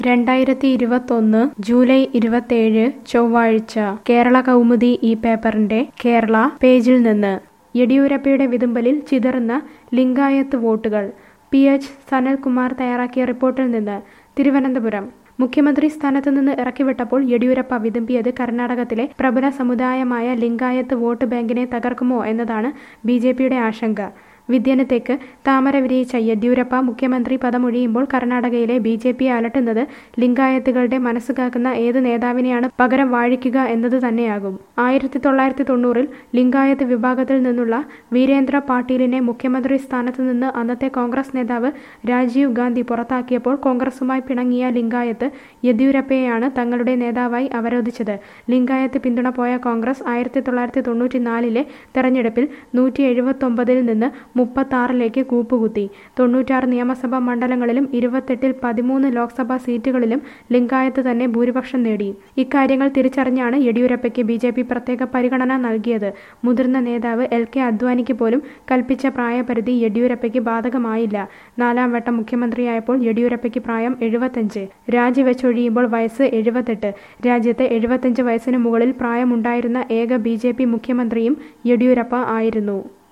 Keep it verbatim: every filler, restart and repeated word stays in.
രണ്ടായിരത്തി ഇരുപത്തൊന്ന് ജൂലൈ ഇരുപത്തേഴ് ചൊവ്വാഴ്ച കേരള കൗമുദി ഈ പേപ്പറിന്റെ കേരള പേജിൽ നിന്ന് യെഡിയൂരപ്പയുടെ വിതുമ്പലിൽ ചിതറുന്ന ലിംഗായത്ത് വോട്ടുകൾ. പി എച്ച് സനൽകുമാർ തയ്യാറാക്കിയ റിപ്പോർട്ടിൽ നിന്ന് തിരുവനന്തപുരം. മുഖ്യമന്ത്രി സ്ഥാനത്ത് നിന്ന് ഇറക്കിവിട്ടപ്പോൾ യെഡിയൂരപ്പ വിതുമ്പിയത് കർണാടകത്തിലെ പ്രബല സമുദായമായ ലിംഗായത്ത് വോട്ട് ബാങ്കിനെ തകർക്കുമോ എന്നതാണ് ബി ജെ പിയുടെ ആശങ്ക. വിദ്യനത്തേക്ക് താമര വിരിയിച്ച യെദ്യൂരപ്പ മുഖ്യമന്ത്രി പദമൊഴിയുമ്പോൾ കർണാടകയിലെ ബി ജെ പിയെ അലട്ടുന്നത് ലിംഗായത്തുകളുടെ മനസ്സ് കാക്കുന്ന ഏത് നേതാവിനെയാണ് പകരം വാഴിക്കുക എന്നത് തന്നെയാകും. ആയിരത്തി തൊള്ളായിരത്തി തൊണ്ണൂറിൽ ലിംഗായത്ത് വിഭാഗത്തിൽ നിന്നുള്ള വീരേന്ദ്ര പാട്ടീലിനെ മുഖ്യമന്ത്രി സ്ഥാനത്ത് നിന്ന് അന്നത്തെ കോൺഗ്രസ് നേതാവ് രാജീവ് ഗാന്ധി പുറത്താക്കിയപ്പോൾ കോൺഗ്രസുമായി പിണങ്ങിയ ലിംഗായത്ത് യെദ്യൂരപ്പയെയാണ് തങ്ങളുടെ നേതാവായി അവരോധിച്ചത്. ലിംഗായത്ത് പിന്തുണ പോയ കോൺഗ്രസ് ആയിരത്തി തൊള്ളായിരത്തി തൊണ്ണൂറ്റി നാലിലെ തെരഞ്ഞെടുപ്പിൽ നൂറ്റി എഴുപത്തൊമ്പതിൽ നിന്ന് മുപ്പത്താറിലേക്ക് കൂപ്പുകുത്തി. തൊണ്ണൂറ്റാറ് നിയമസഭാ മണ്ഡലങ്ങളിലും ഇരുപത്തെട്ടിൽ പതിമൂന്ന് ലോക്സഭാ സീറ്റുകളിലും ലിംഗായത്ത് തന്നെ ഭൂരിപക്ഷം നേടി. ഇക്കാര്യങ്ങൾ തിരിച്ചറിഞ്ഞാണ് യെഡിയൂരപ്പയ്ക്ക് ബി ജെ പി പ്രത്യേക പരിഗണന നൽകിയത്. മുതിർന്ന നേതാവ് എൽ കെ അദ്വാനിക്ക് പോലും കൽപ്പിച്ച പ്രായപരിധി യെഡിയൂരപ്പയ്ക്ക് ബാധകമായില്ല. നാലാം വട്ടം മുഖ്യമന്ത്രിയായപ്പോൾ യെഡിയൂരപ്പയ്ക്ക് പ്രായം എഴുപത്തഞ്ച്. രാജിവെച്ചൊഴിയുമ്പോൾ വയസ്സ് എഴുപത്തെട്ട്. രാജ്യത്തെ എഴുപത്തഞ്ച് വയസ്സിന് മുകളിൽ പ്രായമുണ്ടായിരുന്ന ഏക ബി ജെ പി മുഖ്യമന്ത്രിയും യെഡിയൂരപ്പ ആയിരുന്നു.